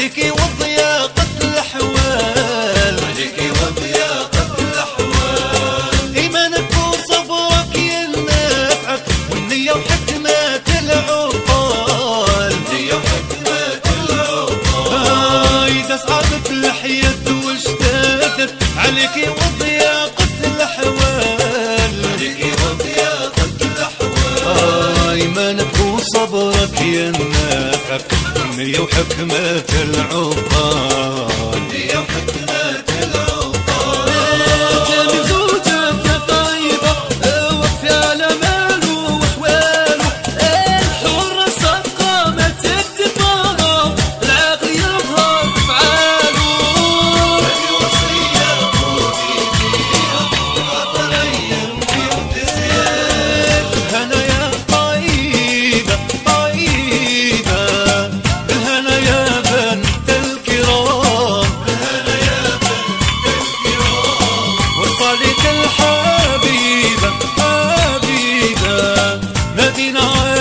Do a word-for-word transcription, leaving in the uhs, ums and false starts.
عليكي وضياقة الأحوال، عليكي وضياقة الأحوال. إيمانك وصبرك ينفعك، والنية وحكمة العقال، النية وحكمة العقال. آه إذا صعبت الحياة واشتدت عليكي وضياقة الأحوال، عليكي وضياقة الأحوال. آه إيمانك وصبرك ينفعك، النية وحكمة العقال، النية وحكمة العقال. جميل زوجك يا طيبة وفي على ماله وحواله، الحرة صدقة ما تكتفها، العقل يظهر بفعاله. هذه وصية قولي فيها وطريا في ابتسام. الهنا يا طيبة طيبة، الهنا يا بنت الكرام، الهنا يا بنت الكرام. وصلت الحبيبة حبيبة مدينة